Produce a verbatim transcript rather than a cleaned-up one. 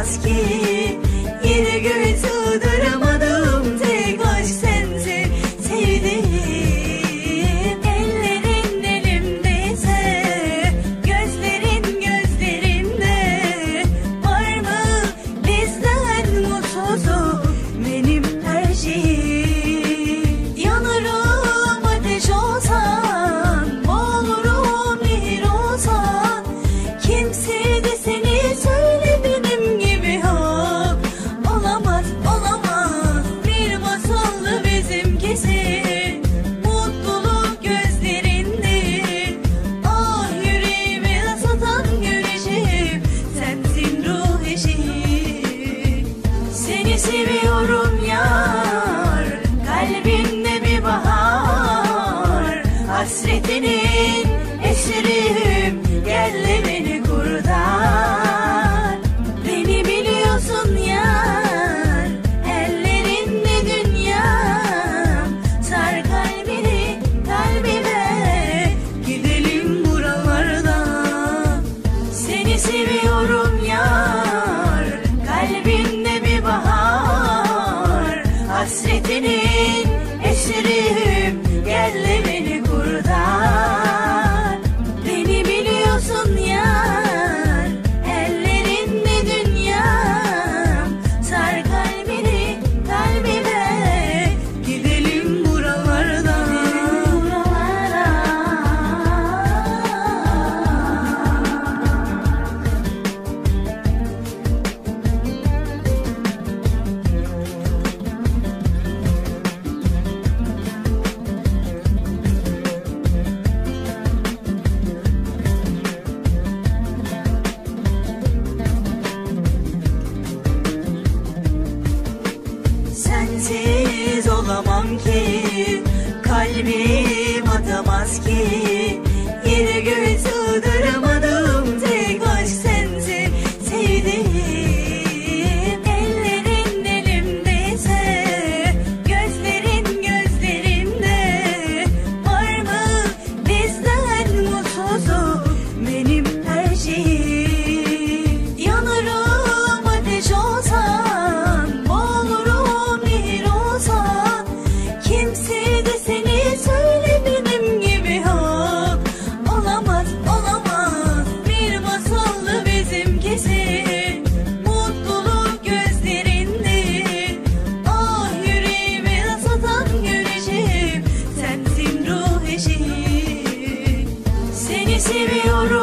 batamaz ki. Yere göğe sığdıramadım tek aşk sensin sevdiğim. Ellerin elimdeyse, gözlerin gözlerimde. Var mı bizden mutsuzum benim her şeyim? Yanarım ateş olsan, boğulurum nehir olsan. Kim sevdi seni söyle benim gibi yok. Olamaz, olamaz, bir masallı bizimkisi. Mutluluk gözlerinde, ah yüreğimi ısıtan güneşim. Sensin ruh eşim. Seni seviyorum yar, kalbimde bir bahar. Hasretinin esiriyim, gel de beni kurtar. Beni biliyorsun yar, ellerinde dünyam. Sar kalbini kalbime, gidelim buralardan. Seni seviyorum yar, kalbimde bir bahar. Hasretinin esiriyim, gel de beni kurtar. Beni biliyorsun yar, ellerinde dünyam. Sar kalbini kalbime, gidelim buralardan. Sensiz olamam ki, kalbim atamaz ki. Yere göğe sığdıramadım tek aşk sensin sevdiğim. Ellerin elimdeyse, gözlerin gözlerimde. Var mı bizden mutsuzum benim her şeyim? Yanarım ateş olsan, boğulurum nehir olsan. Kim sevdi seni söyle benim gibi yok. Olamaz, olamaz, bir masallı bizimkisi. Mutluluk gözlerinde, ah yüreğimi ısıtan güneşim. Sensin ruh eşim. Seni seviyorum